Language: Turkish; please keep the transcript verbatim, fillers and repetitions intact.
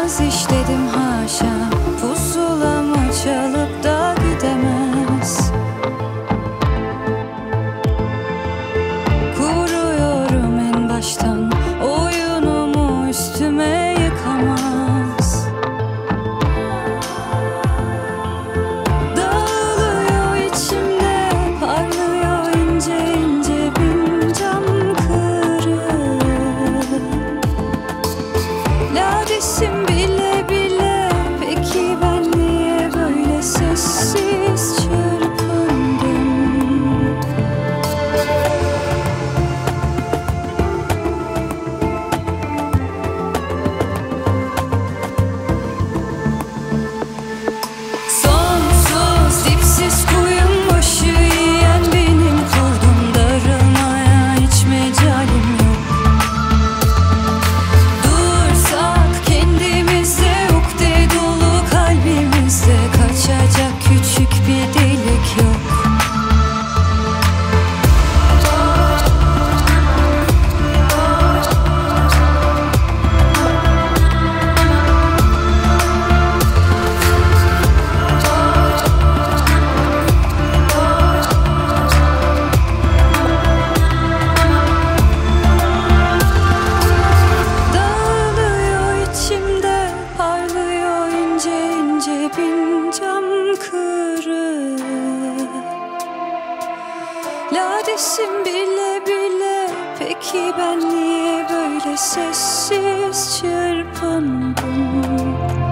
olmaz iş dedim haşa. Pusulamı çalıp da gidemez. Kuruyorum en baştan, oyunumu üstüme yıkamaz. Dağılıyor içimde, parlıyor ince ince bin cam kırık. Ladesim bile bile, peki ben niye böyle sessiz çırpındım? Sonsuz dipsiz kuyum başı yiyen benim kurdum. Darılmaya hiç mecalim yok. Dursak kendimizde, ukde dolu kalbimizde, kaçacak küçük bir delik yok. Dağılıyor içimde, parlıyor ince ince bin cam kırık. Ladesim bile bile, peki ben niye böyle sessiz çırpındım?